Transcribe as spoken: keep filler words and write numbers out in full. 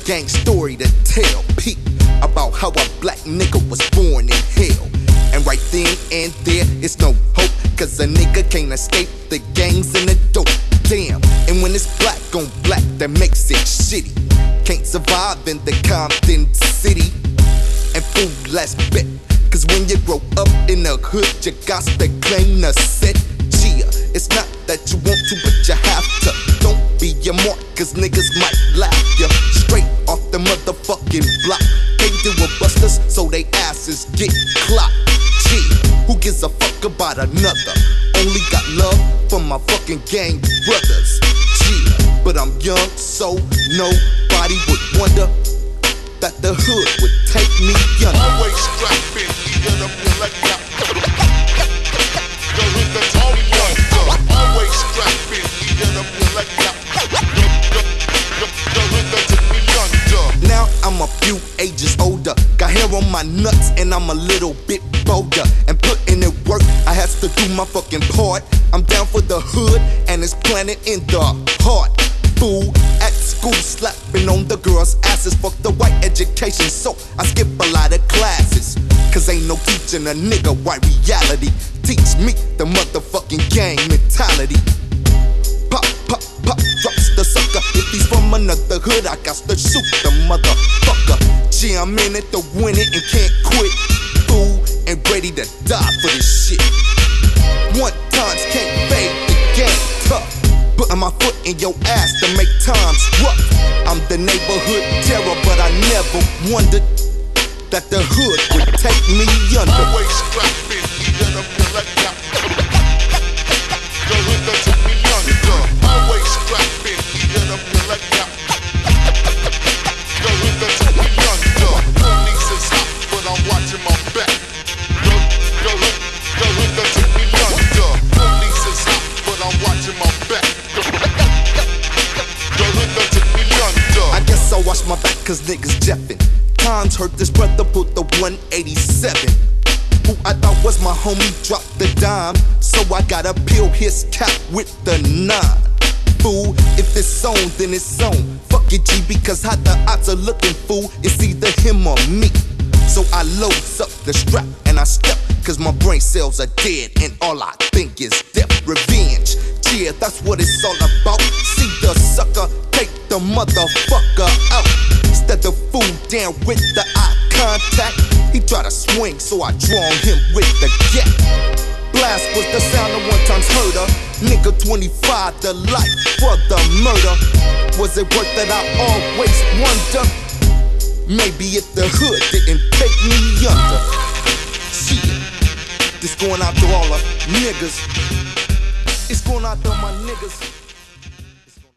gang story to tell. Peep about how a black nigga was born in hell. And right then and there, it's no hope, cause a nigga can't escape the gangs and the dope. Damn, and when it's black on black, that makes it shitty. Can't survive in the Compton city. And fool, let's bet, cause when you grow up in the hood, you got to claim the set. Yeah, it's not that you want to, but you have to. Don't be your mark, cause niggas might laugh ya straight off the motherfucking block. Can't deal with busters, so they asses get clocked. Yeah, who gives a fuck about another? Only got love for my fucking gang brothers. Yeah, but I'm young, so nobody would wonder that the hood would take me yonder. Always strapping, get up your leg out. Go hit the Tony yonder. Always strapping, get up your leg out. Go hit the Tony yonder. Now I'm a few ages older, got hair on my nuts and I'm a little bit bolder. And putting in work, I has to do my fucking part. I'm down for the hood and it's planted in the heart. Fool, at school slapping on the girls' asses. Fuck the white education, so I skip a lot of classes. Cause ain't no teaching a nigga white reality. Teach me the motherfucking gang mentality. Pop, pop, pop, drops the sucker. If he's from another hood, I got to shoot the motherfucker. Gee, I'm in it to win it and can't quit. Fool, and ready to die for this shit. One times can't fade the game tough. Putting my foot in your ass to make times rough. I'm the neighborhood terror, but I never wondered that the hood would take me yonder. Always strapping, get up your leg out. Go hit the Tony yonder. Always strapping, get up your leg out. Go hit the Tony yonder. Police is hot, but I'm watching my back. Go, go hit, go hit the Tony yonder. Police is hot, but I'm watching my back. Go hit the Tony yonder. I guess I'll watch my back cause niggas jeffin'. Times heard this brother put the one eighty-seven. Who I thought was my homie dropped the dime, so I gotta peel his cap with the nine. Fool, if it's on, then it's on. Fuck it, G, because how the odds are looking, fool, it's either him or me. So I loads up the strap and I step, cause my brain cells are dead and all I think is death. Revenge, yeah, that's what it's all about. See the sucker, take the motherfucker out. Instead of fool down with the eye contact, he try to swing, so I draw him with the gap. Blast was the sound of one times heard. Nigga twenty-five, the life for the murder. Was it worth it? I always wonder. Maybe if the hood didn't take me yonder. Shit, this going out to all the niggas. It's going out to my niggas.